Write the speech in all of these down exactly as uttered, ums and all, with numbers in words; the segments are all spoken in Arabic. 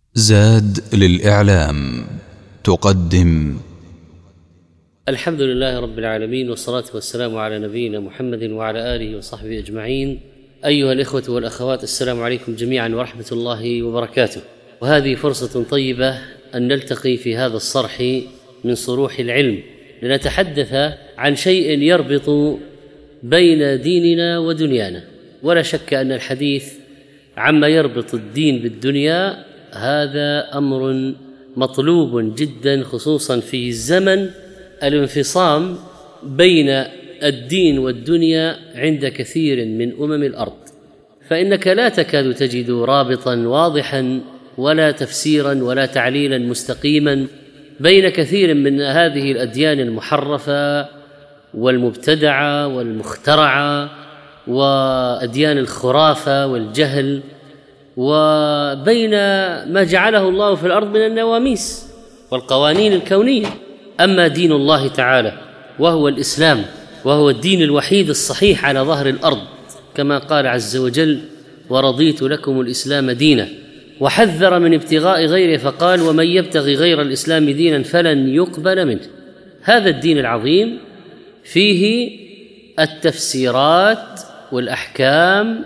زاد للإعلام تقدم. الحمد لله رب العالمين، والصلاة والسلام على نبينا محمد وعلى آله وصحبه أجمعين. أيها الإخوة والأخوات، السلام عليكم جميعا ورحمة الله وبركاته. وهذه فرصة طيبة أن نلتقي في هذا الصرح من صروح العلم لنتحدث عن شيء يربط بين ديننا ودنيانا. ولا شك أن الحديث عما يربط الدين بالدنيا هذا أمر مطلوب جدا، خصوصا في الزمن الانفصام بين الدين والدنيا عند كثير من أمم الأرض، فإنك لا تكاد تجد رابطا واضحا ولا تفسيرا ولا تعليلا مستقيما بين كثير من هذه الأديان المحرفة والمبتدعة والمخترعة وأديان الخرافة والجهل، وبين ما جعله الله في الأرض من النواميس والقوانين الكونية. أما دين الله تعالى وهو الإسلام، وهو الدين الوحيد الصحيح على ظهر الأرض، كما قال عز وجل: ورضيت لكم الإسلام دينا، وحذر من ابتغاء غيره فقال: ومن يبتغي غير الإسلام دينا فلن يقبل منه. هذا الدين العظيم فيه التفسيرات والأحكام،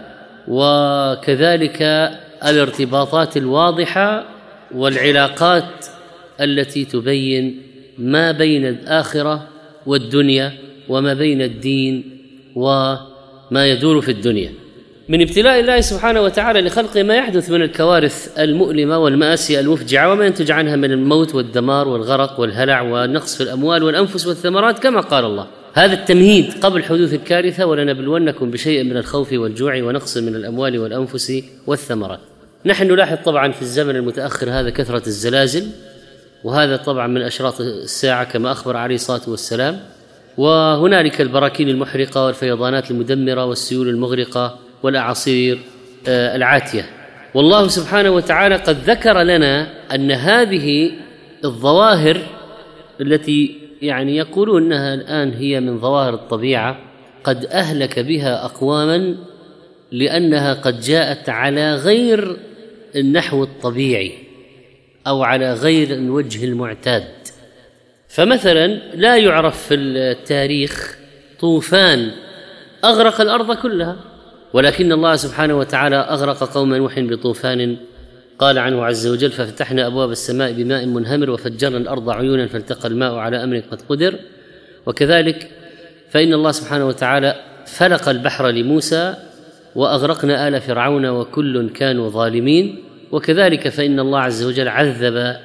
وكذلك الارتباطات الواضحة والعلاقات التي تبين ما بين الآخرة والدنيا وما بين الدين وما يدور في الدنيا. من ابتلاء الله سبحانه وتعالى لخلقه ما يحدث من الكوارث المؤلمة والمآسي المفجعة وما ينتج عنها من الموت والدمار والغرق والهلع والنقص في الأموال والأنفس والثمرات، كما قال الله: هذا التمهيد قبل حدوث الكارثة، ولنبلونكم بشيء من الخوف والجوع ونقص من الأموال والأنفس والثمرات. نحن نلاحظ طبعا في الزمن المتأخر هذا كثرة الزلازل، وهذا طبعا من أشراط الساعة كما أخبر عليه الصلاة والسلام، وهنالك البراكين المحرقة والفيضانات المدمرة والسيول المغرقة والأعاصير العاتية. والله سبحانه وتعالى قد ذكر لنا أن هذه الظواهر التي يعني يقولون أنها الآن هي من ظواهر الطبيعة قد أهلك بها أقواما لأنها قد جاءت على غير النحو الطبيعي أو على غير الوجه المعتاد. فمثلا لا يعرف في التاريخ طوفان أغرق الأرض كلها، ولكن الله سبحانه وتعالى أغرق قوم نوح بطوفان قال عنه عز وجل: ففتحنا أبواب السماء بماء منهمر وفجرنا الأرض عيونا فالتقى الماء على أمر قد قدر. وكذلك فإن الله سبحانه وتعالى فلق البحر لموسى وأغرقنا آل فرعون وكل كانوا ظالمين. وكذلك فإن الله عز وجل عذب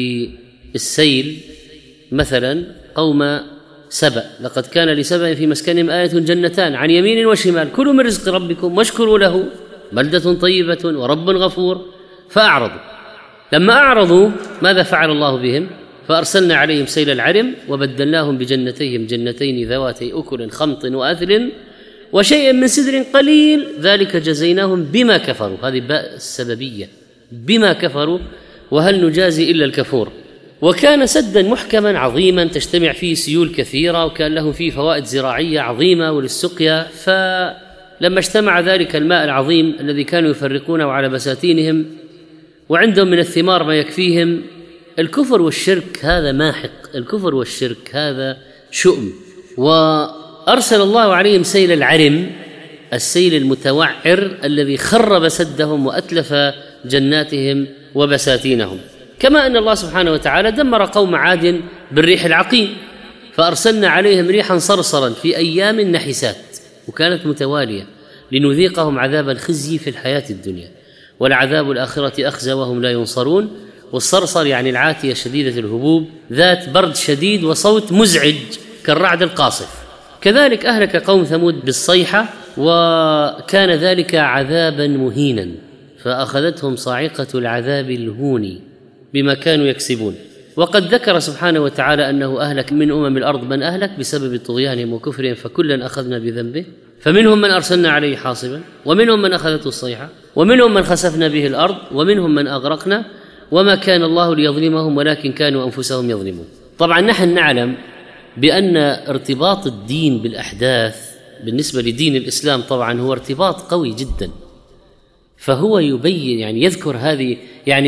بالسيل مثلا قوم سبأ: لقد كان لسبأ في مسكنهم آية جنتان عن يمين وشمال كلوا من رزق ربكم واشكروا له بلدة طيبة ورب غفور. فأعرضوا. لما أعرضوا ماذا فعل الله بهم؟ فأرسلنا عليهم سيل العرم وبدلناهم بجنتيهم جنتين ذواتي أكل خمط وأثل وشيء من سدر قليل ذلك جزيناهم بما كفروا. هذه باء السببية، بما كفروا، وهل نجازي إلا الكفور. وكان سدا محكما عظيما تجتمع فيه سيول كثيرة، وكان له فيه فوائد زراعية عظيمة وللسقيا. فلما اجتمع ذلك الماء العظيم الذي كانوا يفرقونه على بساتينهم وعندهم من الثمار ما يكفيهم، الكفر والشرك هذا ماحق، الكفر والشرك هذا شؤم. وأرسل الله عليهم سيل العرم، السيل المتوعر الذي خرب سدهم وأتلف جناتهم وبساتينهم. كما أن الله سبحانه وتعالى دمر قوم عاد بالريح العقيم، فأرسلنا عليهم ريحا صرصرا في أيام نحسات، وكانت متوالية، لنذيقهم عذاب الخزي في الحياة الدنيا والعذاب الآخرة أخزى وهم لا ينصرون. والصرصر يعني العاتية شديدة الهبوب ذات برد شديد وصوت مزعج كالرعد القاصف. كذلك أهلك قوم ثمود بالصيحة، وكان ذلك عذابا مهينا، فأخذتهم صاعقة العذاب الهون بما كانوا يكسبون. وقد ذكر سبحانه وتعالى أنه أهلك من أمم الأرض من أهلك بسبب طغيانهم وكفرهم، فكلا أخذنا بذنبه، فمنهم من أرسلنا عليه حاصبا، ومنهم من أخذته الصيحة، ومنهم من خسفنا به الأرض، ومنهم من أغرقنا، وما كان الله ليظلمهم ولكن كانوا أنفسهم يظلمون. طبعا نحن نعلم بأن ارتباط الدين بالأحداث بالنسبة لدين الإسلام طبعا هو ارتباط قوي جدا، فهو يبين يعني يذكر هذه يعني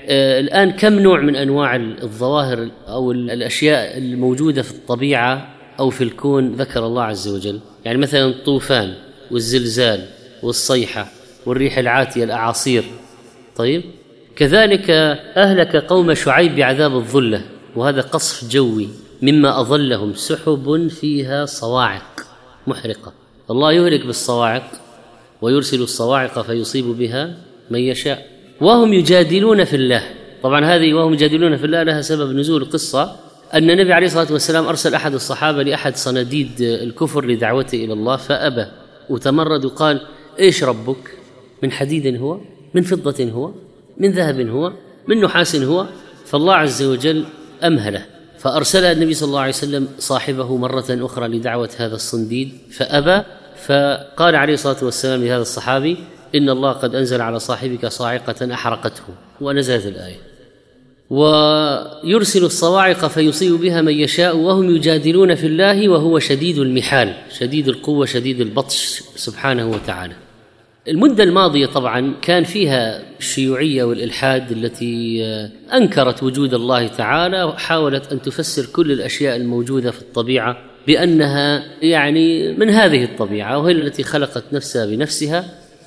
الآن كم نوع من أنواع الظواهر أو الأشياء الموجودة في الطبيعة أو في الكون ذكر الله عز وجل؟ يعني مثلا الطوفان والزلزال والصيحة والريح العاتية الأعاصير. طيب كذلك أهلك قوم شعيب بعذاب الظلة، وهذا قصف جوي مما أظلهم سحب فيها صواعق محرقة. الله يهلك بالصواعق ويرسل الصواعق فيصيب بها من يشاء وهم يجادلون في الله. طبعا هذه وهم يجادلون في الله لها سبب نزول القصة، أن النبي عليه الصلاة والسلام أرسل أحد الصحابة لأحد صناديد الكفر لدعوته إلى الله فأبى وتمرد وقال: إيش ربك؟ من حديد هو؟ من فضة هو؟ من ذهب هو؟ من نحاس هو؟ فالله عز وجل أمهله، فأرسل النبي صلى الله عليه وسلم صاحبه مرة أخرى لدعوة هذا الصنديد فأبى، فقال عليه الصلاة والسلام لهذا الصحابي: إن الله قد أنزل على صاحبك صاعقة أحرقته، ونزلت الآية: ويرسل الصواعق فيصيب بها من يشاء وهم يجادلون في الله وهو شديد المحال، شديد القوة شديد البطش سبحانه وتعالى. المدة الماضية طبعا كان فيها الشيوعية والإلحاد التي أنكرت وجود الله تعالى وحاولت أن تفسر كل الأشياء الموجودة في الطبيعة بأنها يعني من هذه الطبيعة وهي التي خلقت نفسها بنفسها.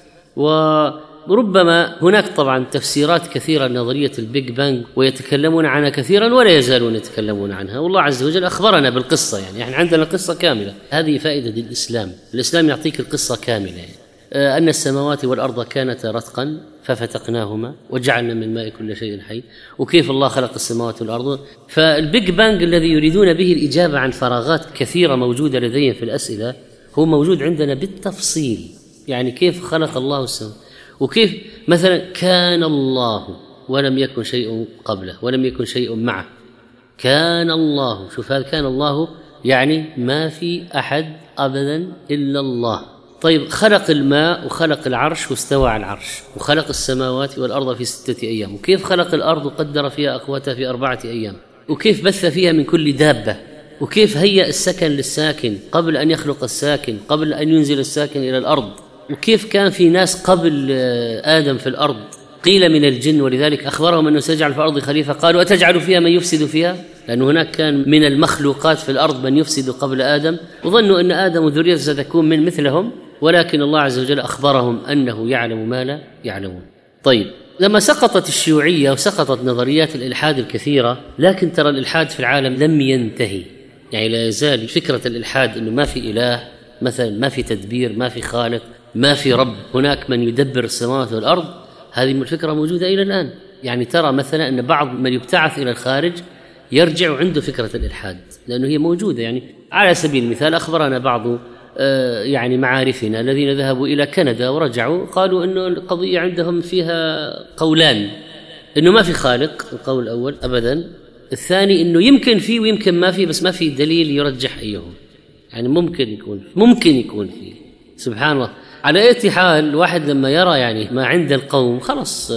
وربما هناك طبعا تفسيرات كثيرة لنظرية البيج بانج ويتكلمون عنها كثيرا ولا يزالون يتكلمون عنها، والله عز وجل أخبرنا بالقصة، يعني احنا عندنا قصة كاملة. هذه فائدة الإسلام، الإسلام يعطيك القصة كاملة، يعني أن السماوات والأرض كانتا رتقا ففتقناهما وجعلنا من الماء كل شيء حي، وكيف الله خلق السماوات والأرض. فالبيج بانج الذي يريدون به الإجابة عن فراغات كثيرة موجودة لديهم في الأسئلة هو موجود عندنا بالتفصيل، يعني كيف خلق الله السماوات، وكيف مثلا كان الله ولم يكن شيء قبله ولم يكن شيء معه، كان الله، شوف هذا كان الله يعني ما في أحد أبدا إلا الله. طيب خلق الماء وخلق العرش واستوى على العرش وخلق السماوات والأرض في ستة أيام، وكيف خلق الأرض وقدر فيها أقواتها في أربعة أيام، وكيف بث فيها من كل دابة، وكيف هيأ السكن للساكن قبل أن يخلق الساكن قبل أن ينزل الساكن إلى الأرض، وكيف كان في ناس قبل آدم في الأرض قيل من الجن، ولذلك أخبرهم أنه سيجعل في الأرض خليفة قالوا أتجعل فيها من يفسد فيها، لأن هناك كان من المخلوقات في الأرض من يفسد قبل آدم وظنوا أن آدم وذريته ستكون من مثلهم، ولكن الله عز وجل أخبرهم أنه يعلم ما لا يعلمون. طيب لما سقطت الشيوعية وسقطت نظريات الإلحاد الكثيرة، لكن ترى الإلحاد في العالم لم ينتهي، يعني لا يزال فكرة الإلحاد أنه ما في إله مثلا، ما في تدبير، ما في خالق، ما في رب، هناك من يدبر السماوات والأرض، هذه الفكرة موجودة إلى الآن. يعني ترى مثلا أن بعض من يبتعث إلى الخارج يرجع عنده فكرة الإلحاد لأنه هي موجودة. يعني على سبيل المثال أخبرنا بعض يعني معارفنا الذين ذهبوا إلى كندا ورجعوا قالوا أنه القضية عندهم فيها قولان، أنه ما في خالق، القول الأول أبدا، الثاني أنه يمكن فيه ويمكن ما فيه، بس ما في دليل يرجح أيهم، يعني ممكن يكون ممكن يكون فيه. سبحان الله. على أي حال الواحد لما يرى يعني ما عند القوم خلص،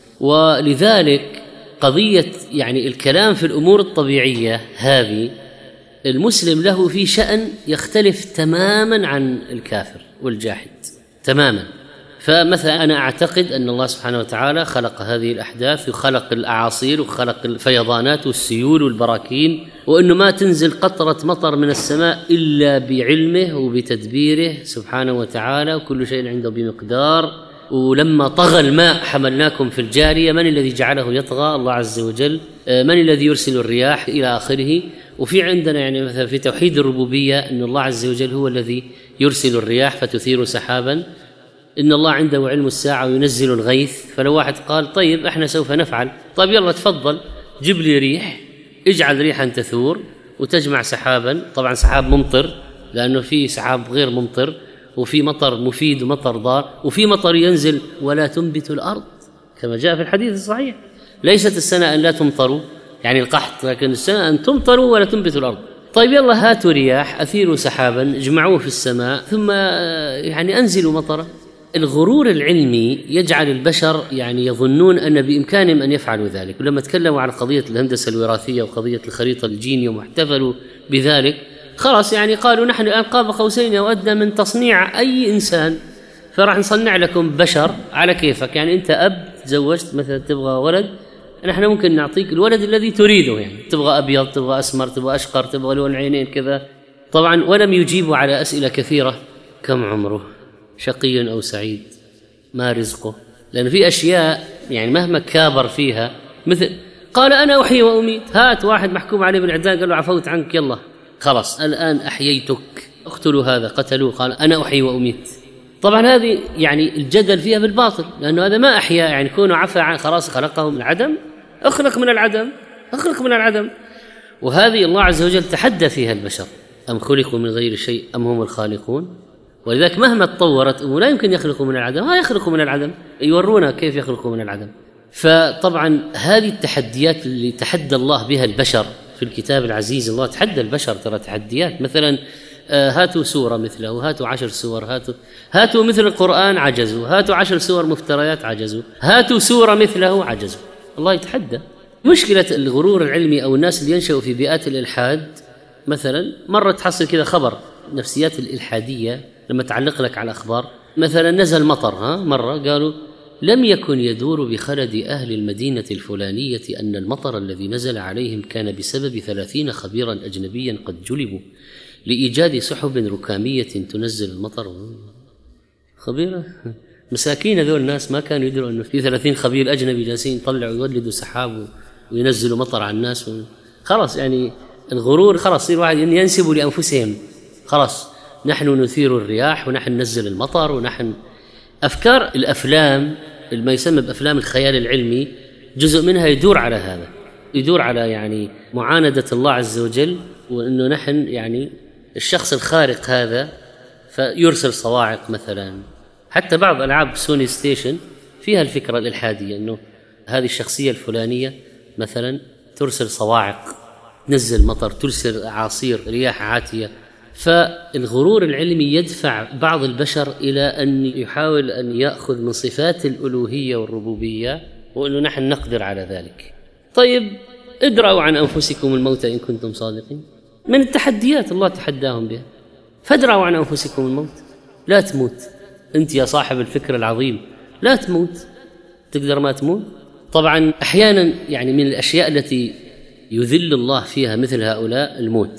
ولذلك قضية يعني الكلام في الأمور الطبيعية هذه المسلم له في شأن يختلف تماما عن الكافر والجاحد تماما. فمثلا أنا أعتقد أن الله سبحانه وتعالى خلق هذه الأحداث وخلق الأعاصير وخلق الفيضانات والسيول والبراكين، وأنه ما تنزل قطرة مطر من السماء إلا بعلمه وبتدبيره سبحانه وتعالى، وكل شيء عنده بمقدار. ولما طغى الماء حملناكم في الجارية، من الذي جعله يطغى؟ الله عز وجل. من الذي يرسل الرياح إلى آخره. وفي عندنا يعني مثلا في توحيد الربوبية أن الله عز وجل هو الذي يرسل الرياح فتثير سحابا، إن الله عنده علم الساعة وينزل الغيث. فلو واحد قال طيب احنا سوف نفعل، طيب يلا تفضل جيب لي ريح، اجعل ريحا تثور وتجمع سحابا، طبعا سحاب ممطر لأنه في سحاب غير ممطر، وفي مطر مفيد ومطر ضار، وفي مطر ينزل ولا تنبت الأرض كما جاء في الحديث الصحيح. ليست السنة أن لا تمطروا يعني القحط، لكن السنة أن تمطروا ولا تنبت الأرض. طيب يلا هاتوا رياح، أثيروا سحابا، اجمعوه في السماء، ثم يعني أنزلوا مطرا. الغرور العلمي يجعل البشر يعني يظنون أن بإمكانهم أن يفعلوا ذلك. ولما تكلموا عن قضية الهندسة الوراثية وقضية الخريطة الجينية واحتفلوا بذلك، خلاص يعني قالوا نحن الآن قاب قوسين أو أدنى من تصنيع أي إنسان، فراح نصنع لكم بشر على كيفك. يعني أنت أب تزوجت مثلا تبغى ولد، نحن ممكن نعطيك الولد الذي تريده، يعني تبغى أبيض، تبغى أسمر، تبغى أشقر، تبغى لون عينين كذا. طبعا ولم يجيبوا على أسئلة كثيرة: كم عمره، شقي أو سعيد، ما رزقه. لأن في أشياء يعني مهما كابر فيها، مثل قال أنا أحيي وأميت. هات واحد محكوم عليه بالإعدام قال له عفوت عنك، يلا خلاص الآن أحييتك، اقتلوا هذا، قتلوه، قال أنا أحيي وأميت. طبعا هذه يعني الجدل فيها بالباطل، لأنه هذا ما أحيا، يعني كونه عفى عن خلاص خلقه من العدم، أخلق من العدم، أخلق من العدم. وهذه الله عز وجل تحدى فيها البشر: أم خلقوا من غير شيء أم هم الخالقون. ولذلك مهما تطورت أمور لا يمكن يخلقوا من العدم، ها يخلقوا من العدم، يورونا كيف يخلقوا من العدم. فطبعا هذه التحديات اللي تحدى الله بها البشر في الكتاب العزيز، الله تحدى البشر ترى تحديات. مثلا هاتوا سورة مثله، هاتوا عشر سور، هاتوا هاتوا مثل القرآن عجزوا، هاتوا عشر سور مفتريات عجزوا، هاتوا سورة مثله عجزوا. الله يتحدى. مشكلة الغرور العلمي أو الناس اللي ينشأوا في بيئات الإلحاد، مثلا مرة تحصل كذا خبر، نفسيات الإلحادية لما تعلق لك على الأخبار، مثلا نزل مطر، ها مرة قالوا لم يكن يدور بخلد أهل المدينة الفلانية أن المطر الذي نزل عليهم كان بسبب ثلاثين خبيرا أجنبيا قد جلبوا لإيجاد سحب ركامية تنزل المطر. خبيرة مساكين ذول الناس ما كانوا يدروا أنه في ثلاثين خبير أجنبي جالسين يطلعوا يولدوا سحاب وينزلوا مطر على الناس. خلاص يعني الغرور خلاص يصير واحد ينسبوا لأنفسهم، خلاص نحن نثير الرياح ونحن ننزل المطر ونحن. أفكار الأفلام ما يسمى بأفلام الخيال العلمي جزء منها يدور على هذا، يدور على يعني معاندة الله عز وجل، وأنه نحن يعني الشخص الخارق هذا فيرسل صواعق مثلا. حتى بعض ألعاب سوني ستيشن فيها الفكرة الإلحادية، أنه هذه الشخصية الفلانية مثلا ترسل صواعق، تنزل مطر، ترسل أعاصير، رياح عاتية. فالغرور العلمي يدفع بعض البشر إلى أن يحاول أن يأخذ من صفات الألوهية والربوبية، وأنه نحن نقدر على ذلك. طيب ادرأوا عن أنفسكم الموت إن كنتم صادقين. من التحديات الله تحداهم بها، فادرأوا عن أنفسكم الموت. لا تموت أنت يا صاحب الفكر العظيم، لا تموت، تقدر ما تموت. طبعا أحيانا يعني من الأشياء التي يذل الله فيها مثل هؤلاء الموت،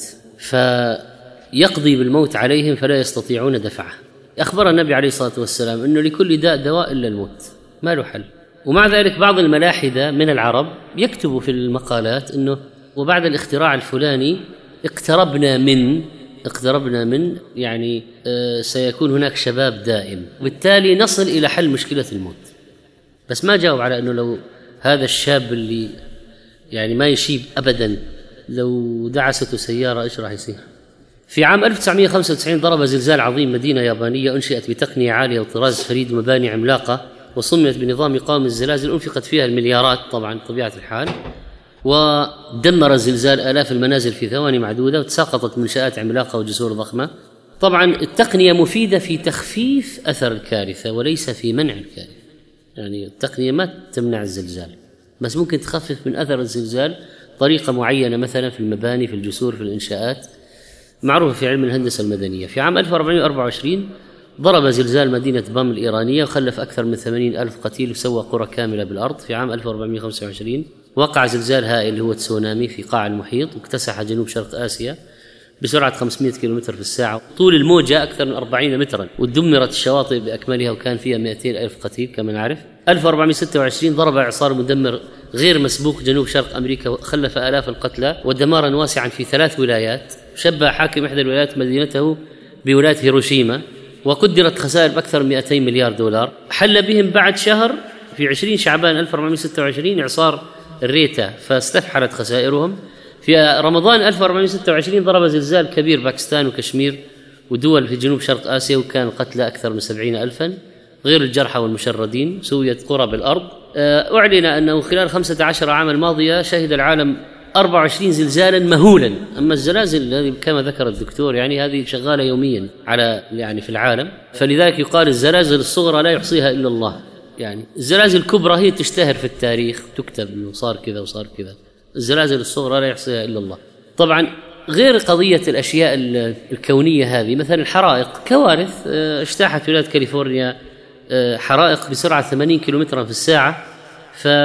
فيقضي بالموت عليهم فلا يستطيعون دفعه. أخبر النبي عليه الصلاة والسلام أنه لكل داء دواء إلا الموت، ما له حل. ومع ذلك بعض الملاحدة من العرب يكتبوا في المقالات أنه وبعد الاختراع الفلاني اقتربنا من اقتربنا من يعني آه سيكون هناك شباب دائم، وبالتالي نصل إلى حل مشكلة الموت. بس ما جاوب على أنه لو هذا الشاب اللي يعني ما يشيب أبدا لو دعسته سيارة إيش راح يصير؟ في عام ألف وتسعمائة وخمسة وتسعين ضرب زلزال عظيم مدينة يابانية أنشئت بتقنية عالية وطراز فريد ومباني عملاقة، وصممت بنظام يقاوم الزلازل، أنفقت فيها المليارات طبعا طبيعة الحال، ودمر الزلزال آلاف المنازل في ثواني معدودة، وتساقطت منشآت عملاقة وجسور ضخمة. طبعا التقنية مفيدة في تخفيف أثر الكارثة وليس في منع الكارثة، يعني التقنية ما تمنع الزلزال بس ممكن تخفف من أثر الزلزال طريقة معينة، مثلا في المباني، في الجسور، في الإنشاءات، معروفة في علم الهندسة المدنية. في عام ألف وأربعمائة وأربعة وعشرين ضرب زلزال مدينة بام الإيرانية وخلف أكثر من ثمانين ألف قتيل وسوى قرى كاملة بالأرض. في عام ألف وأربعمائة وخمسة وعشرين وقع زلزال هائل هو تسونامي في قاع المحيط، واكتسح جنوب شرق آسيا بسرعة خمسمائة كيلومتر في الساعة، طول الموجة أكثر من أربعين مترا، ودمرت الشواطئ بأكملها وكان فيها مئتين ألف قتيل كما نعرف. ألف وأربعمائة وستة وعشرين ضرب إعصار مدمر غير مسبوق جنوب شرق أمريكا وخلف آلاف القتلى ودمارا واسعا في ثلاث ولايات. شبه حاكم إحدى الولايات مدينته بولاية هيروشيما، وقدرت خسائر بأكثر من مئتين مليار دولار. حل بهم بعد شهر في عشرين شعبان ألف وأربعمائة وستة وعشرين إعصار الريتا فاستفحلت خسائرهم. في رمضان ألف وأربعمائة وستة وعشرين ضرب زلزال كبير باكستان وكشمير ودول في جنوب شرق آسيا، وكان قتلى أكثر من سبعين ألفا غير الجرحى والمشردين. سويت قرى بالأرض. أعلن أنه خلال خمسة عشر عاما الماضية شهد العالم أربعة وعشرين زلزالا مهولا. أما الزلازل كما ذكر الدكتور يعني هذه شغالة يوميا على يعني في العالم، فلذلك يقال الزلازل الصغرى لا يحصيها إلا الله. يعني الزلازل الكبرى هي تشتهر في التاريخ، تكتب إنه صار كذا وصار كذا، الزلازل الصغرى لا يحصيها إلا الله. طبعا غير قضية الأشياء الكونية هذه، مثلا الحرائق، كوارث اجتاحت ولاية كاليفورنيا حرائق بسرعة ثمانين كيلومترا في الساعة، ف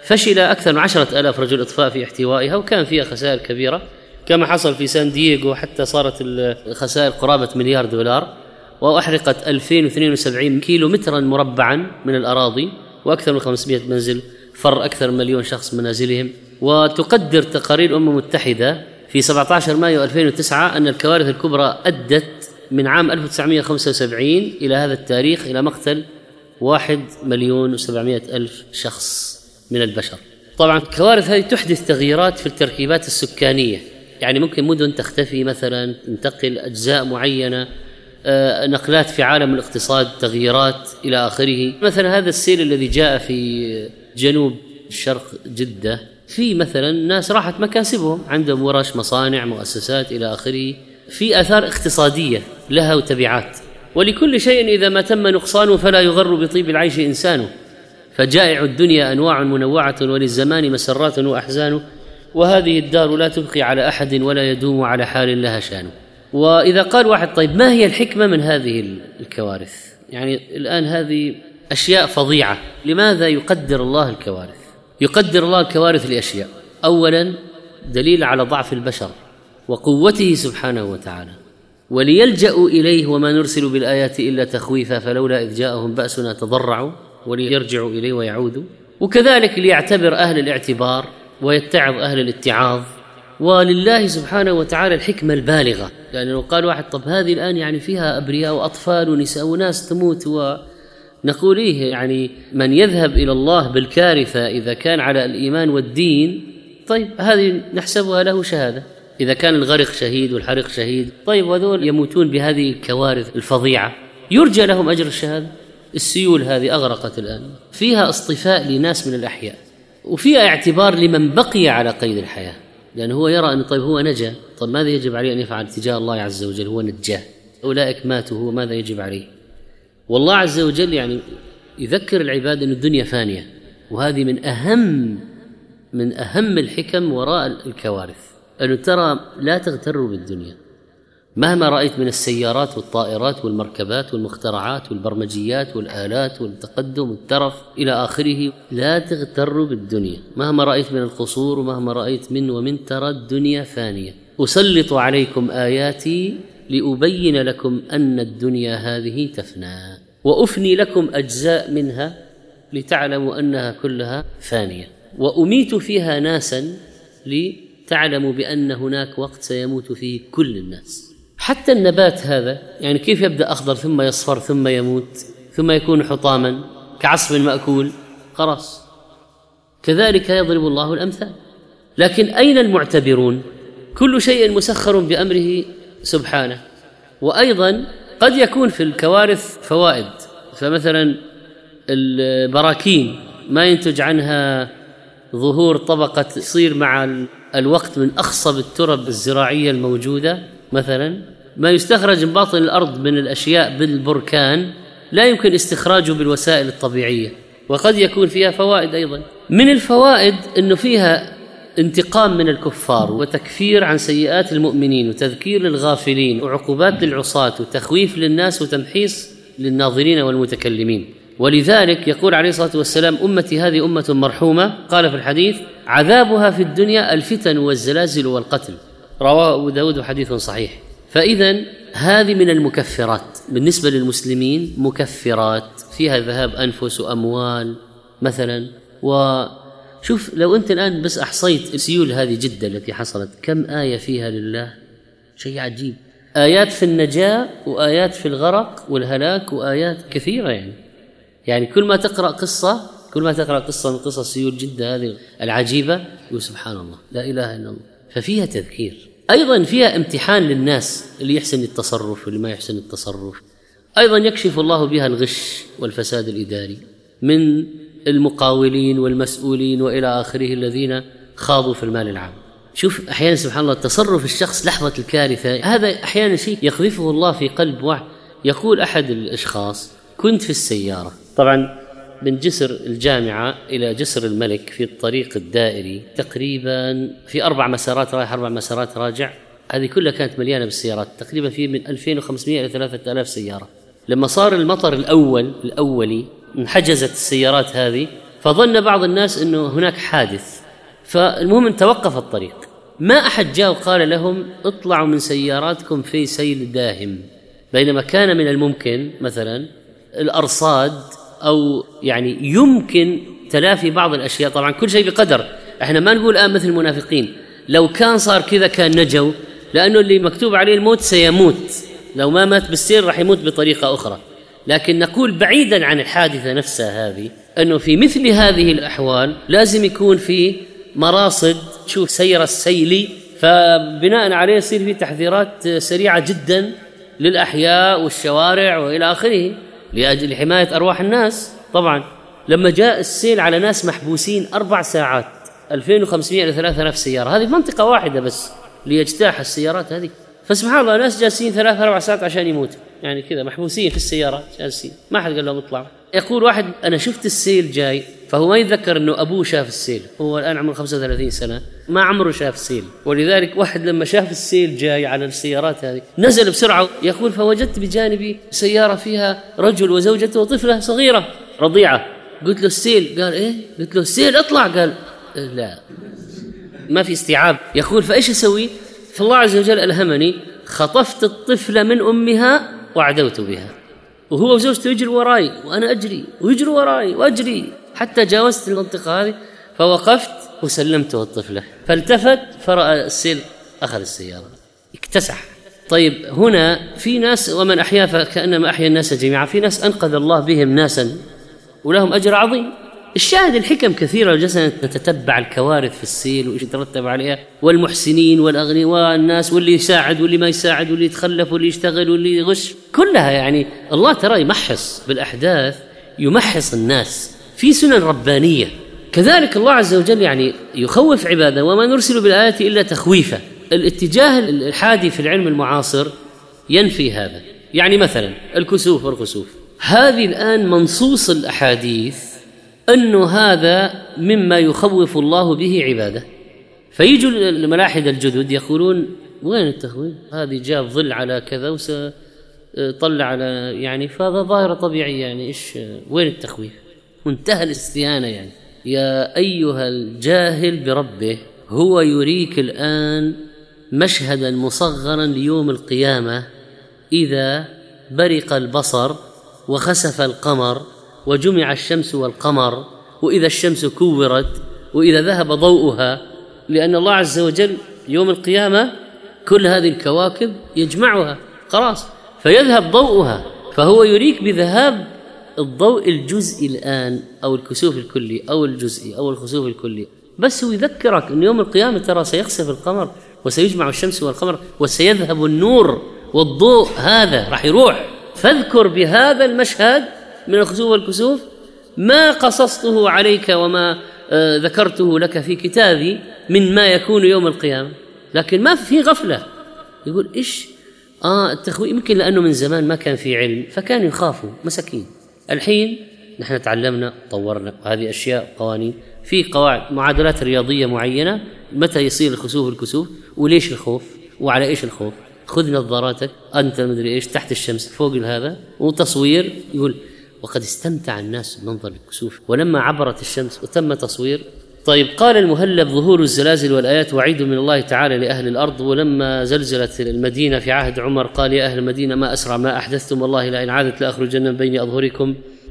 فشل أكثر من عشرة آلاف رجل إطفاء في احتوائها، وكان فيها خسائر كبيرة كما حصل في سان دييغو، حتى صارت الخسائر قرابة مليار دولار، وأحرقت ألفين واثنين وسبعين كيلو مترا مربعا من الأراضي، وأكثر من خمسمائة منزل فر أكثر من مليون شخص منازلهم. وتقدر تقارير الأمم المتحدة في سبعة عشر مايو ألفين وتسعة أن الكوارث الكبرى أدت من عام ألف وتسعمائة وخمسة وسبعين إلى هذا التاريخ إلى مقتل واحد مليون وسبعمائة ألف شخص من البشر. طبعا الكوارث هذه تحدث تغييرات في التركيبات السكانية، يعني ممكن مدن تختفي مثلا، تنتقل أجزاء معينة، نقلات في عالم الاقتصاد، تغييرات إلى آخره. مثلا هذا السيل الذي جاء في جنوب الشرق جدة، في مثلا ناس راحت مكاسبهم، عندهم ورش، مصانع، مؤسسات إلى آخره، في آثار اقتصادية لها وتبعات. ولكل شيء إذا ما تم نقصانه فلا يغر بطيب العيش إنسانه، فجائع الدنيا أنواع منوعة، وللزمان مسرات وأحزان، وهذه الدار لا تبقي على أحد ولا يدوم على حال لها شانه. وإذا قال واحد طيب ما هي الحكمة من هذه الكوارث؟ يعني الآن هذه أشياء فظيعة، لماذا يقدر الله الكوارث؟ يقدر الله الكوارث لأشياء. أولا دليل على ضعف البشر وقوته سبحانه وتعالى، وليلجأوا إليه، وما نرسل بالآيات إلا تخويفا فلولا إذ جاءهم بأسنا تضرعوا وليرجعوا إليه ويعودوا. وكذلك ليعتبر أهل الاعتبار ويتعظ أهل الاتعاظ. ولله سبحانه وتعالى الحكمة البالغة، يعني لو قال واحد طب هذه الآن يعني فيها أبرياء وأطفال ونساء وناس تموت، ونقول إيه يعني من يذهب إلى الله بالكارثة إذا كان على الإيمان والدين، طيب هذه نحسبها له شهادة. إذا كان الغرق شهيد والحرق شهيد، طيب وذول يموتون بهذه الكوارث الفظيعة يرجى لهم أجر الشهادة. السيول هذه أغرقت الآن، فيها اصطفاء لناس من الأحياء، وفيها اعتبار لمن بقي على قيد الحياة، لأنه هو يرى أنه طيب هو نجا، طيب ماذا يجب عليه أن يفعل تجاه الله عز وجل؟ هو نجاه، أولئك ماتوا، هو ماذا يجب عليه؟ والله عز وجل يعني يذكر العباد أن الدنيا فانية، وهذه من أهم من أهم الحكم وراء الكوارث، أن ترى لا تغتروا بالدنيا. مهما رأيت من السيارات والطائرات والمركبات والمخترعات والبرمجيات والآلات والتقدم والترف إلى آخره، لا تغتروا بالدنيا. مهما رأيت من القصور ومهما رأيت من ومن، ترى الدنيا فانية. أسلط عليكم آياتي لأبين لكم أن الدنيا هذه تفنى، وأفني لكم أجزاء منها لتعلموا أنها كلها فانية، وأميت فيها ناسا لتعلموا بأن هناك وقت سيموت فيه كل الناس. حتى النبات هذا يعني كيف يبدأ أخضر ثم يصفر ثم يموت ثم يكون حطاما كعصف مأكول، خلاص. كذلك يضرب الله الأمثال. لكن أين المعتبرون؟ كل شيء مسخر بأمره سبحانه. وأيضا قد يكون في الكوارث فوائد، فمثلا البراكين ما ينتج عنها ظهور طبقة تصير مع الوقت من أخصب الترب الزراعية الموجودة، مثلا ما يستخرج من باطن الأرض من الأشياء بالبركان لا يمكن استخراجه بالوسائل الطبيعية، وقد يكون فيها فوائد. أيضا من الفوائد أنه فيها انتقام من الكفار، وتكفير عن سيئات المؤمنين، وتذكير للغافلين، وعقوبات للعصاة، وتخويف للناس، وتمحيص للناظرين والمتكلمين. ولذلك يقول عليه الصلاة والسلام أمتي هذه أمة مرحومة، قال في الحديث عذابها في الدنيا الفتن والزلازل والقتل، رواه أبو داود وحديث صحيح. فإذن هذه من المكفرات بالنسبة للمسلمين، مكفرات فيها ذهاب أنفس وأموال مثلا. وشوف لو أنت الآن بس أحصيت السيول هذه جدة التي حصلت، كم آية فيها لله، شيء عجيب. آيات في النجاة وآيات في الغرق والهلاك وآيات كثيرة. يعني يعني كل ما تقرأ قصة كل ما تقرأ قصة من قصص سيول جدة هذه العجيبة يقول سبحان الله لا إله إلا الله. ففيها تذكير. أيضا فيها امتحان للناس، اللي يحسن التصرف واللي ما يحسن التصرف. أيضا يكشف الله بها الغش والفساد الإداري من المقاولين والمسؤولين وإلى آخره الذين خاضوا في المال العام. شوف أحيانا سبحان الله تصرف الشخص لحظة الكارثة، هذا أحيانا شيء يقذفه الله في قلب واحد. يقول أحد الأشخاص كنت في السيارة، طبعا من جسر الجامعة إلى جسر الملك في الطريق الدائري تقريبا في أربع مسارات رايح أربع مسارات راجع، هذه كلها كانت مليانة بالسيارات، تقريبا في من ألفين وخمسمائة إلى ثلاثة آلاف سيارة. لما صار المطر الأول الأولي انحجزت السيارات هذه فظن بعض الناس أنه هناك حادث، فالمهم توقف الطريق. ما أحد جاء وقال لهم اطلعوا من سياراتكم في سيل داهم، بينما كان من الممكن مثلا الأرصاد أو يعني يمكن تلافي بعض الأشياء. طبعا كل شيء بقدر، احنا ما نقول الآن مثل المنافقين لو كان صار كذا كان نجوا، لأنه اللي مكتوب عليه الموت سيموت، لو ما مات بالسير راح يموت بطريقة أخرى. لكن نقول بعيدا عن الحادثة نفسها هذه أنه في مثل هذه الأحوال لازم يكون في مراصد تشوف سير السيل، فبناء عليه يصير في تحذيرات سريعة جدا للأحياء والشوارع وإلى آخره لأجل حماية أرواح الناس. طبعا لما جاء السيل على ناس محبوسين أربع ساعات ألفين وخمسمائة إلى ثلاثة آلاف سيارة، هذه منطقة واحدة بس ليجتاح السيارات هذه، فسبحان الله ناس جالسين ثلاث أربع ساعات عشان يموتوا، يعني كذا محبوسين في السيارات جالسين، ما حد قال لهم اطلعوا. يقول واحد أنا شفت السيل جاي، فهو ما يتذكر أنه أبوه شاف السيل، هو الآن عمره خمسة وثلاثين سنة ما عمره شاف السيل، ولذلك واحد لما شاف السيل جاي على السيارات هذه نزل بسرعة. يقول فوجدت بجانبي سيارة فيها رجل وزوجته وطفلة صغيرة رضيعة، قلت له السيل، قال إيه؟ قلت له السيل اطلع، قال لا ما في استيعاب. يقول فإيش أسوي؟ فالله عز وجل ألهمني، خطفت الطفلة من أمها وعدوت بها، وهو وزوجته يجروا وراي وأنا أجري ويجروا وراي وأجري حتى جاوزت المنطقة هذه، فوقفت وسلمته الطفلة، فالتفت فرأى السيل أخذ السيارة اكتسح. طيب هنا في ناس ومن أحيا فكأنما أحيا الناس جميعا، في ناس أنقذ الله بهم ناسا ولهم أجر عظيم. الشاهد الحكم كثيرة، وجلسنا نتتبع الكوارث في السيل وإيش يترتب عليها، والمحسنين والأغنياء والناس، واللي يساعد واللي ما يساعد، واللي يتخلف واللي يشتغل واللي يغش، كلها يعني الله ترى يمحص بالأحداث، يمحص الناس في سنن ربانية. كذلك الله عز وجل يعني يخوف عباده، وما نرسل بالآيات إلا تخويفا. الاتجاه الحادي في العلم المعاصر ينفي هذا، يعني مثلا الكسوف والخسوف، هذه الآن منصوص الأحاديث أنه هذا مما يخوف الله به عباده، فيجوا الملاحدة الجدد يقولون وين التخويف؟ هذه جاء ظل على كذا وسطلع على يعني، فهذا ظاهرة طبيعية، يعني إيش وين التخويف؟ منتهى الاستهانة. يعني يا أيها الجاهل بربه، هو يريك الآن مشهدا مصغرا ليوم القيامة إذا برق البصر وخسف القمر وجمع الشمس والقمر، وإذا الشمس كورت وإذا ذهب ضوءها، لأن الله عز وجل يوم القيامة كل هذه الكواكب يجمعها خلاص فيذهب ضوءها، فهو يريك بذهاب الضوء الجزئي الآن أو الكسوف الكلي أو الجزئي أو الخسوف الكلي، بس هو يذكرك أن يوم القيامة ترى سيخسف القمر وسيجمع الشمس والقمر وسيذهب النور والضوء، هذا راح يروح. فاذكر بهذا المشهد من الخسوف والكسوف ما قصصته عليك وما آه ذكرته لك في كتابي من ما يكون يوم القيامة، لكن ما في غفلة. يقول إيش آه التخويف؟ يمكن لأنه من زمان ما كان في علم فكانوا يخافوا مساكين. الحين نحن تعلمنا طورنا هذه أشياء قوانين، في قواعد معادلات رياضية معينة متى يصير الخسوف والكسوف وليش الخوف وعلى إيش الخوف. خذ نظاراتك أنت مدري إيش تحت الشمس فوق هذا، وتصوير يقول وقد استمتع الناس بمنظر الكسوف ولما عبرت الشمس وتم تصوير. طيب قال المهلب ظهور الزلازل والآيات وعيد من الله تعالى لأهل الأرض، ولما زلزلت المدينة في عهد عمر قال يا أهل المدينة ما أسرع ما أحدثتم، والله لئن عادت لأخرجن من بين أظهركم.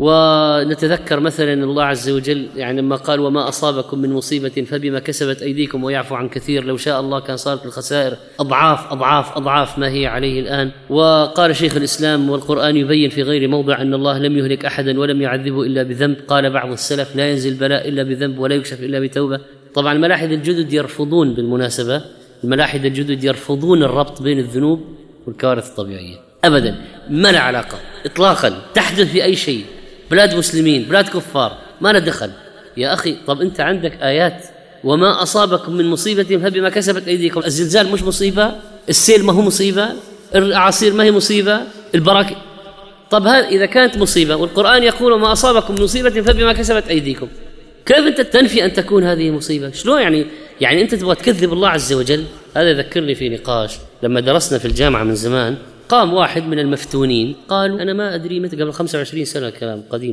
ونتذكر مثلا الله عز وجل يعني لما قال وما أصابكم من مصيبة فبما كسبت أيديكم ويعفو عن كثير، لو شاء الله كان صارت الخسائر أضعاف أضعاف أضعاف ما هي عليه الآن. وقال شيخ الإسلام والقرآن يبين في غير موضع أن الله لم يهلك أحدا ولم يعذبه إلا بذنب. قال بعض السلف لا ينزل بلاء إلا بذنب ولا يكشف إلا بتوبة. طبعا الملاحد الجدد يرفضون، بالمناسبة الملاحد الجدد يرفضون الربط بين الذنوب والكوارث الطبيعية أبدا، ما له علاقة إطلاقا، تحدث في أي شيء، بلاد مسلمين بلاد كفار ما له دخل يا أخي. طب أنت عندك آيات وما أصابكم من مصيبة فبما كسبت أيديكم، الزلزال مش مصيبة؟ السيل ما هو مصيبة؟ الأعاصير ما هي مصيبة؟ البراكين. طب هذا إذا كانت مصيبة والقرآن يقول وما أصابكم من مصيبة فبما كسبت أيديكم، كيف أنت تنفي أن تكون هذه مصيبة؟ شلون يعني؟ يعني أنت تبغى تكذب الله عز وجل؟ هذا ذكرني في نقاش لما درسنا في الجامعة من زمان. قام واحد من المفتونين قال أنا ما أدري متى، قبل خمسة وعشرين سنة، كلام قديم،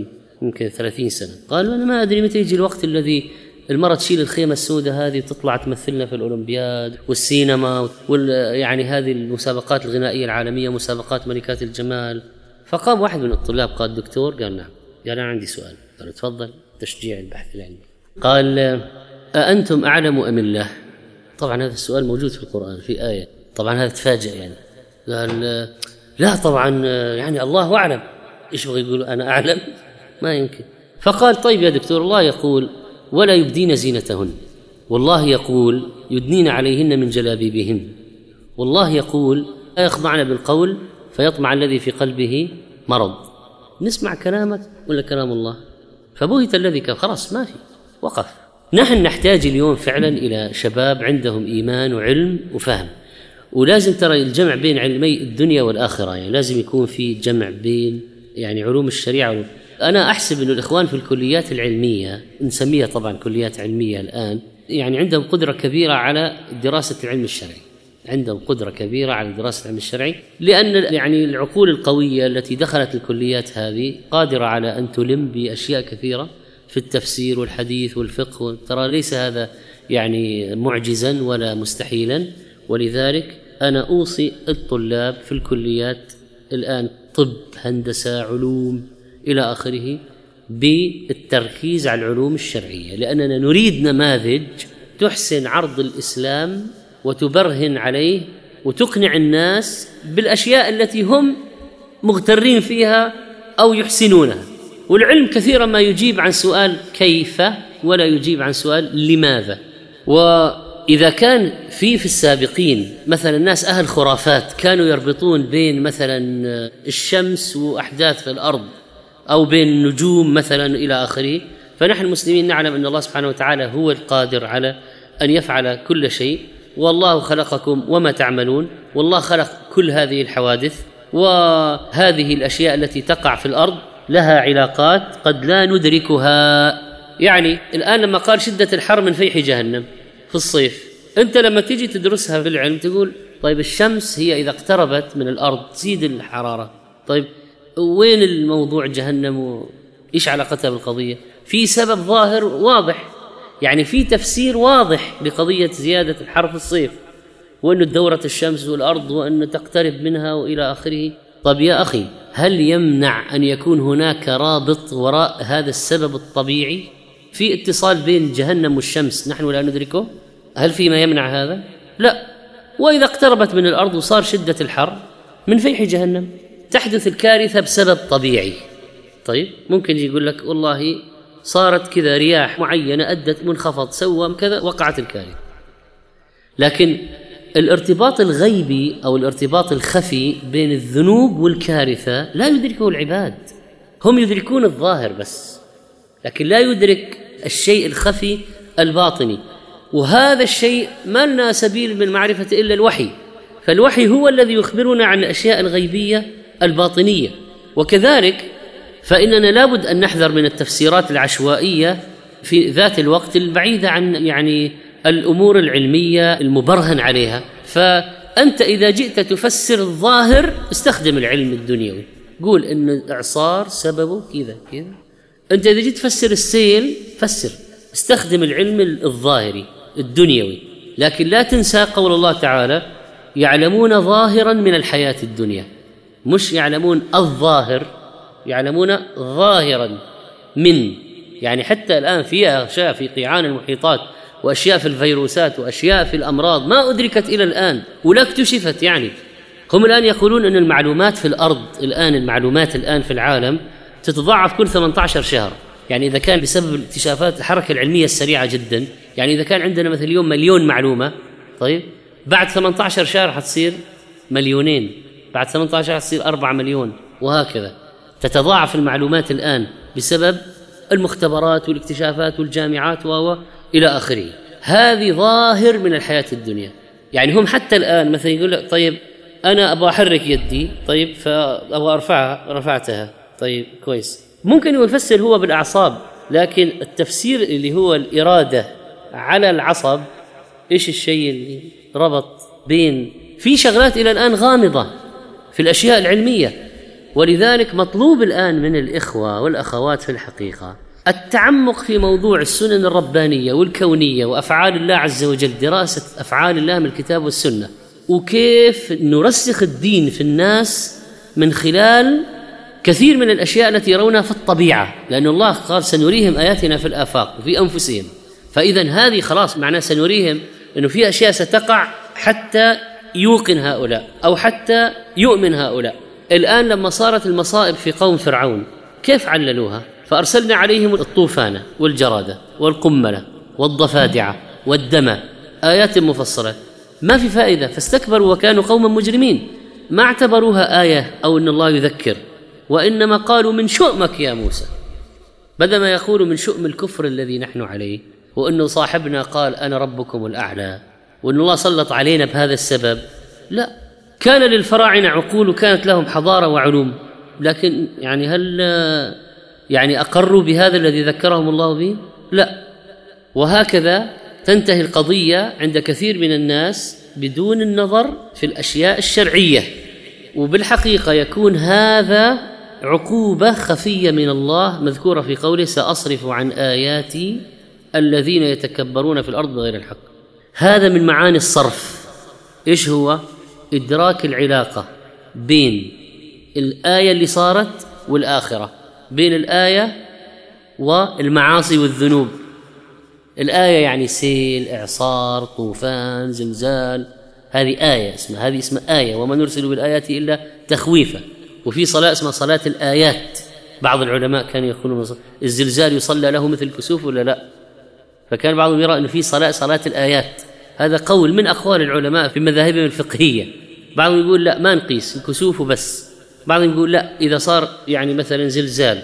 يمكن ثلاثين سنة. قالوا أنا ما أدري متى يجي الوقت الذي المرة تشيل الخيمة السوداء هذه وتطلع تمثلنا في الأولمبياد والسينما وال يعني هذه المسابقات الغنائية العالمية، مسابقات ملكات الجمال. فقام واحد من الطلاب قال دكتور، قال نعم. قال أنا عندي سؤال. قال تفضل. تشجيع البحث العلمي. قال أأنتم أعلم أم الله؟ طبعا هذا السؤال موجود في القرآن في آية، طبعا هذا تفاجأ يعني. قال لا طبعا يعني الله أعلم. إيش بغي يقول أنا أعلم؟ ما يمكن. فقال طيب يا دكتور، الله يقول ولا يبدين زينتهن، والله يقول يدنين عليهن من جلابيبهن، والله يقول لا يخضعن بالقول فيطمع الذي في قلبه مرض. نسمع كلامك ولا كلام الله؟ فبهت الذي كان خلاص ما في، وقف. نحن نحتاج اليوم فعلا إلى شباب عندهم إيمان وعلم وفهم، ولازم ترى الجمع بين علمي الدنيا والآخرة، يعني لازم يكون في جمع بين يعني علوم الشريعة. أنا أحسب أن الإخوان في الكليات العلمية، نسميها طبعا كليات علمية الآن، يعني عندهم قدرة كبيرة على دراسة العلم الشرعي، عندهم قدرة كبيرة على دراسة العلم الشرعي، لأن يعني العقول القوية التي دخلت الكليات هذه قادرة على أن تلم بأشياء كثيرة في التفسير والحديث والفقه. ترى ليس هذا يعني معجزا ولا مستحيلا. ولذلك أنا أوصي الطلاب في الكليات الآن، طب، هندسة، علوم إلى آخره، بالتركيز على العلوم الشرعية، لأننا نريد نماذج تحسن عرض الإسلام وتبرهن عليه وتقنع الناس بالأشياء التي هم مغترين فيها أو يحسنونها. والعلم كثيرا ما يجيب عن سؤال كيف ولا يجيب عن سؤال لماذا. وإذا كان في في السابقين مثلا الناس أهل خرافات كانوا يربطون بين مثلا الشمس وأحداث في الأرض أو بين النجوم مثلا إلى آخره، فنحن المسلمين نعلم أن الله سبحانه وتعالى هو القادر على أن يفعل كل شيء، والله خلقكم وما تعملون، والله خلق كل هذه الحوادث، وهذه الأشياء التي تقع في الأرض لها علاقات قد لا ندركها. يعني الآن لما قال شدة الحر من فيح جهنم في الصيف، أنت لما تيجي تدرسها في العلم تقول طيب الشمس هي إذا اقتربت من الأرض تزيد الحرارة، طيب وين الموضوع جهنم وإيش علاقتها بالقضية؟ في سبب ظاهر واضح، يعني في تفسير واضح لقضية زيادة الحر في الصيف، وأن دورة الشمس والأرض وأن تقترب منها وإلى آخره. طب يا أخي، هل يمنع أن يكون هناك رابط وراء هذا السبب الطبيعي؟ في اتصال بين جهنم والشمس نحن لا ندركه؟ هل في ما يمنع هذا؟ لا. وإذا اقتربت من الأرض وصار شدة الحر من فيح جهنم تحدث الكارثة بسبب طبيعي. طيب ممكن يقول لك والله صارت كذا رياح معينة أدت منخفض سوى كذا وقعت الكارثة. لكن الارتباط الغيبي أو الارتباط الخفي بين الذنوب والكارثة لا يدركه العباد، هم يدركون الظاهر بس، لكن لا يدرك الشيء الخفي الباطني. وهذا الشيء ما لنا سبيل من معرفة إلا الوحي، فالوحي هو الذي يخبرنا عن الأشياء الغيبية الباطنية. وكذلك فإننا لابد أن نحذر من التفسيرات العشوائية في ذات الوقت البعيدة عن يعني الأمور العلمية المبرهن عليها. فأنت إذا جئت تفسر الظاهر استخدم العلم الدنيوي، قول إن الإعصار سببه كذا كذا. أنت إذا جيت تفسر السيل فسر، استخدم العلم الظاهري الدنيوي، لكن لا تنسى قول الله تعالى يعلمون ظاهرا من الحياة الدنيا، مش يعلمون الظاهر، يعلمون ظاهرا من، يعني حتى الآن فيها أشياء في قيعان المحيطات وأشياء في الفيروسات وأشياء في الأمراض ما أدركت إلى الآن ولا اكتشفت. يعني هم الآن يقولون أن المعلومات في الأرض الآن، المعلومات الآن في العالم تتضاعف كل ثمانية عشر شهر. يعني إذا كان بسبب الاكتشافات الحركة العلمية السريعة جدا، يعني إذا كان عندنا مثل اليوم مليون معلومة، طيب بعد ثمانية عشر شهر حتصير مليونين، بعد ثمانية عشر حتصير أربعة مليون، وهكذا تتضاعف المعلومات الآن بسبب المختبرات والاكتشافات والجامعات و إلى آخره. هذه ظاهر من الحياة الدنيا. يعني هم حتى الآن مثلا يقول لك طيب أنا أبغى أحرك يدي، طيب فأبغى أرفعها، رفعتها، طيب كويس. ممكن يفسر هو بالأعصاب، لكن التفسير اللي هو الإرادة على العصب، إيش الشيء اللي ربط بين في شغلات إلى الآن غامضة في الأشياء العلمية. ولذلك مطلوب الآن من الإخوة والأخوات في الحقيقة التعمق في موضوع السنن الربانية والكونية وأفعال الله عز وجل، دراسة أفعال الله من الكتاب والسنة، وكيف نرسخ الدين في الناس من خلال كثير من الأشياء التي يرونها في الطبيعة، لأن الله قال سنريهم آياتنا في الآفاق وفي أنفسهم. فإذا هذه خلاص معناه سنريهم أنه في أشياء ستقع حتى يوقن هؤلاء أو حتى يؤمن هؤلاء. الآن لما صارت المصائب في قوم فرعون كيف عللوها؟ فأرسلنا عليهم الطوفان والجرادة والقملة والضفادع والدم، آيات مفصلة، ما في فائدة، فاستكبروا وكانوا قوما مجرمين. ما اعتبروها آية أو أن الله يذكر، وإنما قالوا من شؤمك يا موسى، بدل ما يقولوا من شؤم الكفر الذي نحن عليه، وأنه صاحبنا قال أنا ربكم الأعلى وأن الله سلط علينا بهذا السبب. لا، كان للفراعنة عقول وكانت لهم حضارة وعلوم، لكن يعني هل يعني أقروا بهذا الذي ذكرهم الله به؟ لا. وهكذا تنتهي القضية عند كثير من الناس بدون النظر في الأشياء الشرعية، وبالحقيقة يكون هذا عقوبة خفية من الله مذكورة في قوله سأصرف عن آياتي الذين يتكبرون في الأرض بغير الحق. هذا من معاني الصرف. إيش هو؟ إدراك العلاقة بين الآية اللي صارت والآخرة، بين الآية والمعاصي والذنوب. الآية يعني سيل، إعصار، طوفان، زلزال، هذه آية اسمها، هذه اسمها آية، وما نرسل بالآيات إلا تخويفا. وفي صلاة اسمها صلاة الآيات، بعض العلماء كانوا يقولون الزلزال يصلى له مثل الكسوف ولا لا، فكان بعضهم يرى أنه في صلاة صلاة الآيات، هذا قول من أقوال العلماء في مذاهبهم الفقهية. بعضهم يقول لا ما نقيس الكسوف بس، بعضهم يقول لا إذا صار يعني مثلا زلزال،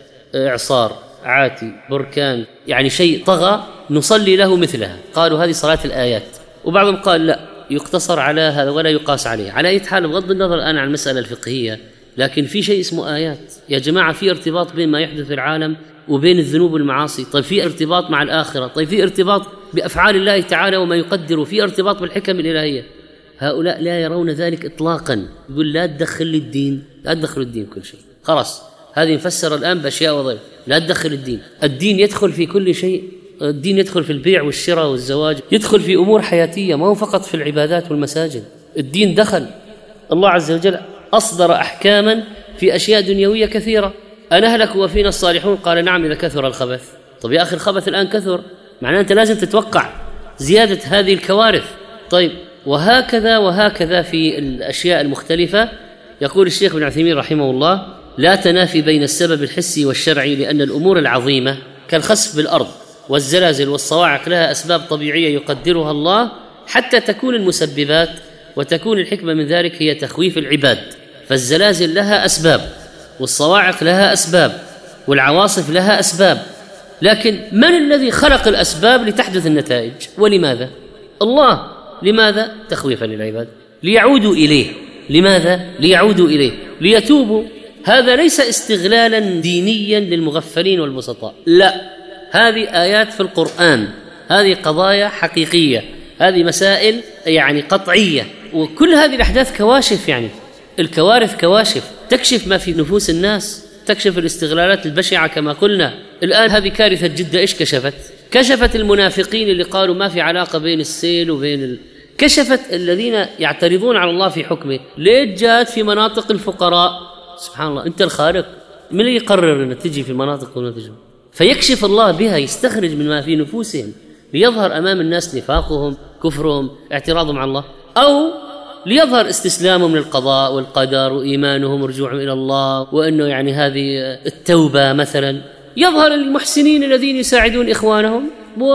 إعصار، عاتي، بركان، يعني شيء طغى نصلي له مثلها، قالوا هذه صلاة الآيات. وبعضهم قال لا يقتصر على هذا ولا يقاس عليه. على أي حال بغض النظر الآن عن المسألة الفقهية، لكن في شيء اسمه آيات يا جماعة، في ارتباط بين ما يحدث في العالم وبين الذنوب والمعاصي. طيب في ارتباط مع الآخرة، طيب في ارتباط بأفعال الله تعالى وما يقدر، في ارتباط بالحكم الإلهية. هؤلاء لا يرون ذلك إطلاقا، يقول لا تدخل الدين، لا تدخل الدين كل شيء، خلاص هذه نفسر الآن بأشياء وظيفة، لا تدخل الدين. الدين يدخل في كل شيء، الدين يدخل في البيع والشراء والزواج، يدخل في أمور حياتية، ما هو فقط في العبادات والمساجد. الدين دخل، الله عز وجل أصدر أحكاما في أشياء دنيوية كثيرة. أنهلك وفينا الصالحون؟ قال نعم إذا كثر الخبث. طب يا أخي الخبث الآن كثر، معناه أنت لازم تتوقع زيادة هذه الكوارث. طيب وهكذا وهكذا في الأشياء المختلفة. يقول الشيخ ابن عثيمين رحمه الله لا تنافي بين السبب الحسي والشرعي، لأن الأمور العظيمة كالخسف بالأرض والزلازل والصواعق لها أسباب طبيعية يقدرها الله حتى تكون المسببات، وتكون الحكمة من ذلك هي تخويف العباد. فالزلازل لها أسباب، والصواعق لها أسباب، والعواصف لها أسباب، لكن من الذي خلق الأسباب لتحدث النتائج؟ ولماذا؟ الله. لماذا؟ تخويفا للعباد ليعودوا إليه. لماذا؟ ليعودوا إليه، ليتوبوا. هذا ليس استغلالا دينيا للمغفلين والبسطاء، لا، هذه آيات في القرآن، هذه قضايا حقيقية، هذه مسائل يعني قطعية. وكل هذه الأحداث كواشف، يعني الكوارث كواشف تكشف ما في نفوس الناس، تكشف الاستغلالات البشعة كما قلنا. الآن هذه كارثة جدة إيش كشفت؟ كشفت المنافقين اللي قالوا ما في علاقة بين السيل وبين ال... كشفت الذين يعترضون على الله في حكمه. ليه جاءت في مناطق الفقراء؟ سبحان الله، أنت الخالق، من اللي يقرر أن تجي في مناطق ولا تجي؟ فيكشف الله بها، يستخرج من ما في نفوسهم ليظهر أمام الناس نفاقهم، كفرهم، اعتراضهم على الله، أو ليظهر استسلامهم للقضاء والقدر وإيمانهم ورجوعهم إلى الله، وأنه يعني هذه التوبة مثلا. يظهر المحسنين الذين يساعدون إخوانهم،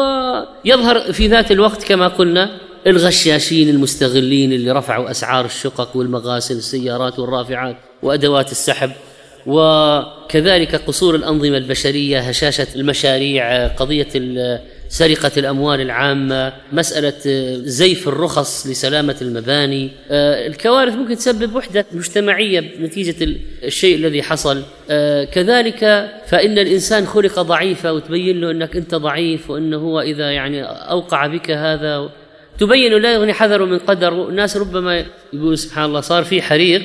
ويظهر في ذات الوقت كما قلنا الغشاشين المستغلين اللي رفعوا أسعار الشقق والمغاسل، السيارات والرافعات وأدوات السحب، وكذلك قصور الأنظمة البشرية، هشاشة المشاريع، قضية سرقة الأموال العامة، مسألة زيف الرخص لسلامة المباني. الكوارث ممكن تسبب وحدة مجتمعية نتيجة الشيء الذي حصل. كذلك فإن الإنسان خلق ضعيفا، وتبين له أنك أنت ضعيف، وأنه هو إذا يعني أوقع بك هذا تبين لا يغني حذر من قدر. الناس ربما يقول سبحان الله صار في حريق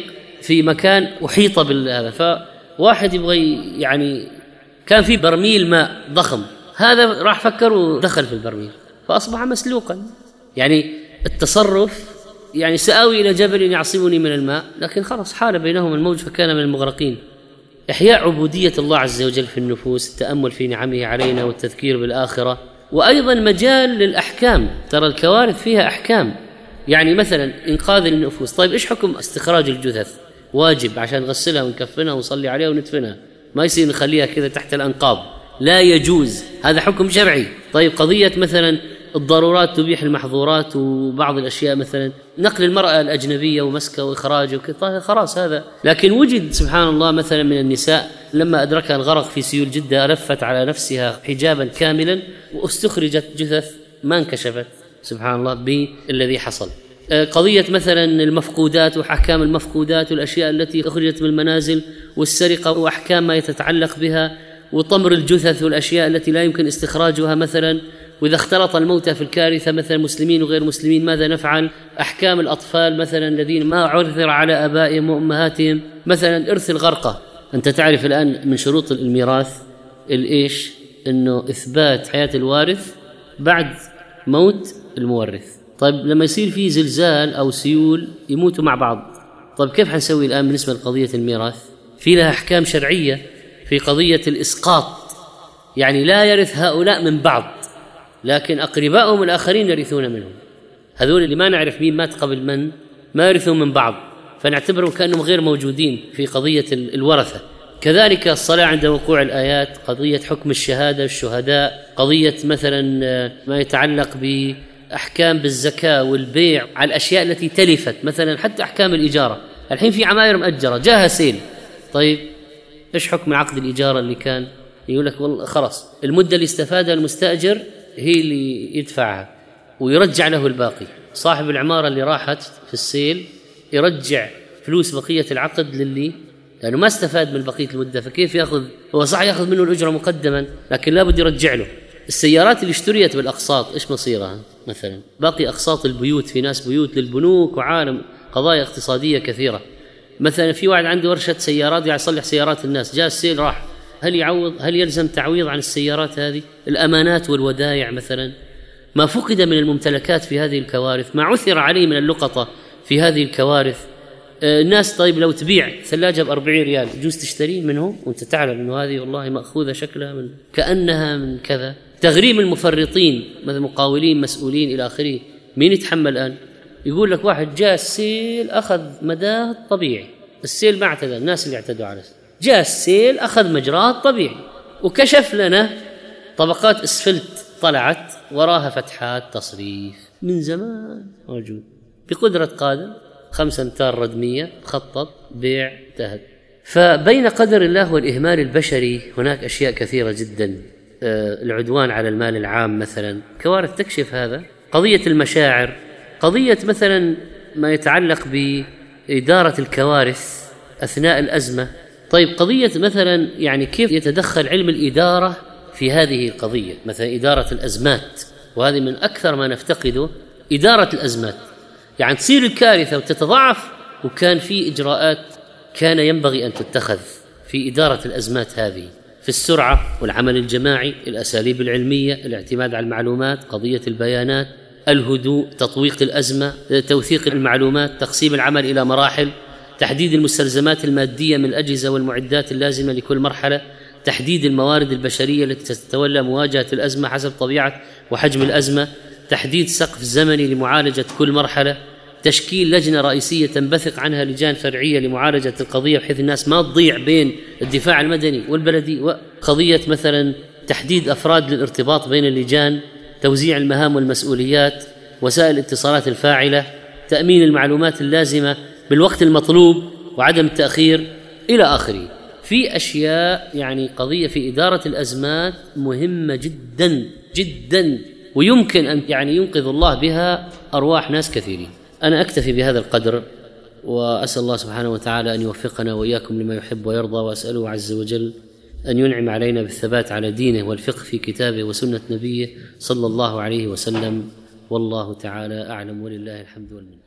في مكان أحيط بالهذا، فواحد يبغى يعني كان في برميل ماء ضخم، هذا راح فكر ودخل في البرميل فأصبح مسلوقا. يعني التصرف يعني سآوي إلى جبل يعصمني من الماء، لكن خلاص حال بينهم الموج فكان من المغرقين. إحياء عبودية الله عز وجل في النفوس، التأمل في نعمه علينا والتذكير بالآخرة، وأيضا مجال للأحكام. ترى الكوارث فيها أحكام، يعني مثلا إنقاذ النفوس. طيب إيش حكم استخراج الجثث؟ واجب عشان نغسلها ونكفنها ونصلي عليها وندفنها، ما يصير نخليها كذا تحت الأنقاض، لا يجوز، هذا حكم شرعي. طيب قضية مثلا الضرورات تبيح المحظورات، وبعض الأشياء مثلا نقل المرأة الأجنبية ومسكها وإخراجها وكذا، خلاص هذا. لكن وجد سبحان الله مثلا من النساء لما أدركها الغرق في سيول جدة لفت على نفسها حجابا كاملا واستخرجت جثث ما انكشفت، سبحان الله بالذي حصل. قضية مثلا المفقودات وأحكام المفقودات والأشياء التي أخرجت من المنازل، والسرقة وأحكام ما يتعلق بها، وطمر الجثث والأشياء التي لا يمكن استخراجها مثلا. وإذا اختلط الموتى في الكارثة مثلا مسلمين وغير مسلمين ماذا نفعل؟ أحكام الأطفال مثلا الذين ما عثر على آبائهم وأمهاتهم، مثلا إرث الغرقى. أنت تعرف الآن من شروط الميراث الإيش؟ إنه إثبات حياة الوارث بعد موت المورث. طيب لما يصير في زلزال أو سيول يموتوا مع بعض، طيب كيف حنسوي الآن بالنسبة لقضية الميراث؟ في لها أحكام شرعية. في قضية الإسقاط، يعني لا يرث هؤلاء من بعض لكن أقربائهم الآخرين يرثون منهم، هذول اللي ما نعرف مين مات قبل من ما يرثون من بعض، فنعتبرهم كأنهم غير موجودين في قضية الورثة. كذلك الصلاة عند وقوع الآيات، قضية حكم الشهادة الشهداء، قضية مثلا ما يتعلق بأحكام بالزكاة والبيع على الأشياء التي تلفت، مثلا حتى أحكام الإجارة. الحين في عماير مأجرة جاها سيل، طيب إيش حكم عقد الإجارة اللي كان؟ يقول لك والله خلاص المدة اللي استفادها المستأجر هي اللي يدفعها ويرجع له الباقي. صاحب العمارة اللي راحت في السيل يرجع فلوس بقية العقد للي لأنه ما استفاد من بقية المدة، فكيف يأخذ؟ هو صح يأخذ منه الأجرة مقدما لكن لا بد يرجع له. السيارات اللي اشتريت بالأقساط إيش مصيرها؟ مثلا باقي أقساط البيوت، في ناس بيوت للبنوك وعالم قضايا اقتصادية كثيرة. مثلا في واحد عنده ورشة سيارات قاعد يصلح سيارات الناس، جاء السيل راح، هل يعوض؟ هل يلزم تعويض عن السيارات هذه؟ الأمانات والودائع مثلا، ما فقد من الممتلكات في هذه الكوارث، ما عثر عليه من اللقطة في هذه الكوارث. الناس طيب لو تبيع ثلاجة بأربعين ريال يجوز تشتري منهم وانت تعلم انه هذه والله مأخوذة شكلها من كأنها من كذا. تغريم المفرطين مثل مقاولين مسؤولين إلى آخره، مين يتحمل الآن؟ يقول لك واحد جاء السيل أخذ مداه طبيعي، السيل ما اعتدى، الناس اللي اعتدوا على السيل، جاء السيل أخذ مجراه طبيعي وكشف لنا طبقات اسفلت طلعت وراها فتحات تصريف من زمان موجود بقدرة قادر، خمسة أمتار ردمية خطط بيع انتهت. فبين قدر الله والإهمال البشري هناك أشياء كثيرة جدا. العدوان على المال العام مثلا، كوارث تكشف هذا. قضية المشاعر، قضية مثلا ما يتعلق بإدارة الكوارث أثناء الأزمة. طيب قضية مثلا يعني كيف يتدخل علم الإدارة في هذه القضية، مثلا إدارة الأزمات، وهذه من أكثر ما نفتقده، إدارة الأزمات. يعني تصير الكارثة وتتضاعف وكان في إجراءات كان ينبغي أن تتخذ في إدارة الأزمات هذه، في السرعة والعمل الجماعي، الأساليب العلمية، الاعتماد على المعلومات، قضية البيانات، الهدوء، تطويق الأزمة، توثيق المعلومات، تقسيم العمل إلى مراحل، تحديد المستلزمات المادية من الأجهزة والمعدات اللازمة لكل مرحلة، تحديد الموارد البشرية التي تتولى مواجهة الأزمة حسب طبيعة وحجم الأزمة، تحديد سقف زمني لمعالجة كل مرحلة، تشكيل لجنة رئيسية تنبثق عنها لجان فرعية لمعالجة القضية بحيث الناس ما تضيع بين الدفاع المدني والبلدي. وقضية مثلا تحديد أفراد للارتباط بين اللجان، توزيع المهام والمسؤوليات، وسائل الاتصالات الفاعلة، تأمين المعلومات اللازمة بالوقت المطلوب وعدم التأخير إلى آخره. في أشياء يعني قضية في إدارة الأزمات مهمة جدا جدا، ويمكن أن يعني ينقذ الله بها أرواح ناس كثيرين. أنا أكتفي بهذا القدر، وأسأل الله سبحانه وتعالى أن يوفقنا وإياكم لما يحب ويرضى، وأسأله عز وجل أن ينعم علينا بالثبات على دينه والفقه في كتابه وسنة نبيه صلى الله عليه وسلم. والله تعالى أعلم، ولله الحمد والمنة.